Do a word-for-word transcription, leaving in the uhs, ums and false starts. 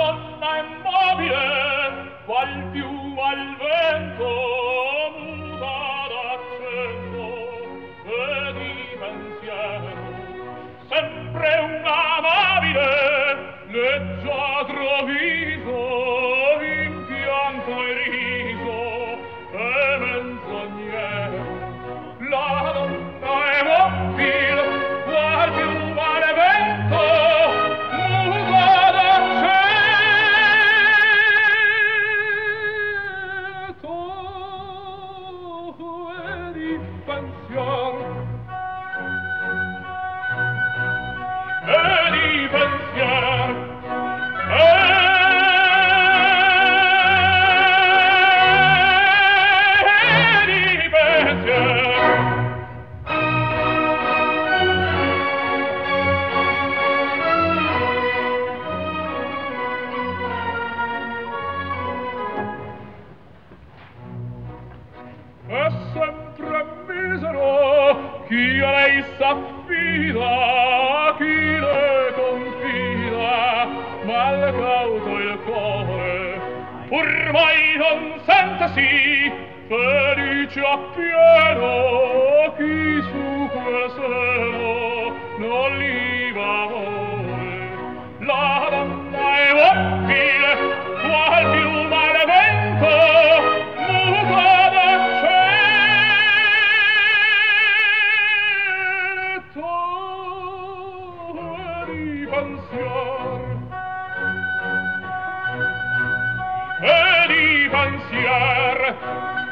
donna immobile, qual più al vento muta d'accento e di pensiero, sempre un amabile, leggiadro viso, in pianto e riso e menzognero. La donna è mobile, qual più al vento muta d'accento e di pensiero. E di pensiero, e di pensiero. È sempre misero chi a lei s'affida, chi le confida, mal cauto il cuore, pur mai non sentesi felice appieno chi su quel seno non li va amore. La donna è mobile, qual più mal vento muta d'accento e di pensiero. E di pensiero.